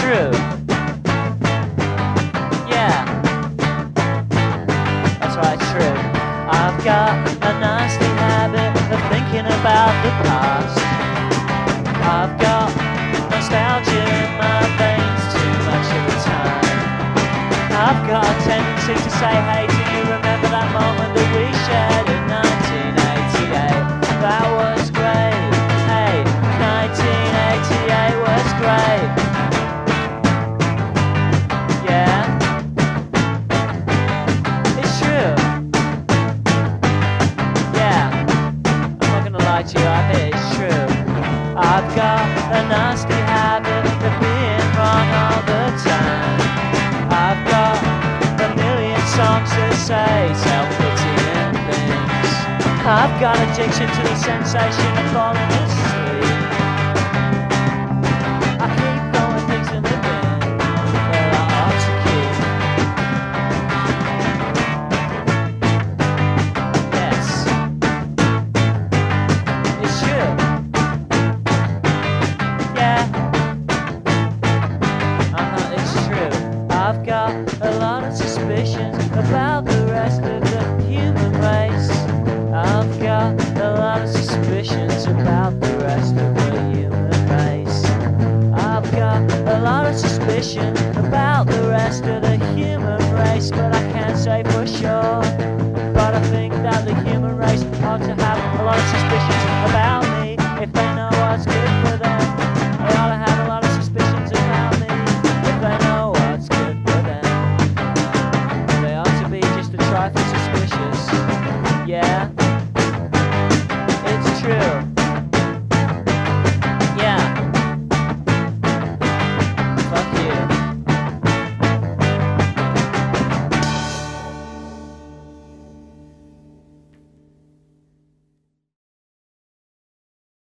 true. Yeah, that's right, true. I've got a nasty habit of thinking about the past. I've got nostalgia in my veins too much of the time. I've got a tendency to say, hey, do you remember that moment that we shared in 1988? That was great. Hey, 1988 was great. Yeah, it's true. Yeah, I'm not gonna lie to you, I think it's true. I've got a nasty habit of being wrong all the time. I've got a million songs that say self-pitying things. I've got addiction to the sensation of falling asleep. I keep throwing things in the bin that I ought to keep. Yes, it's true. Yeah, it's true. I've got a lot of suspicions about the rest of the human race. I've got a lot of suspicions about the rest of the human race. I've got a lot of suspicion about the rest of the human race, but I can't say for sure. But I think that the human race ought to have a lot of suspicions about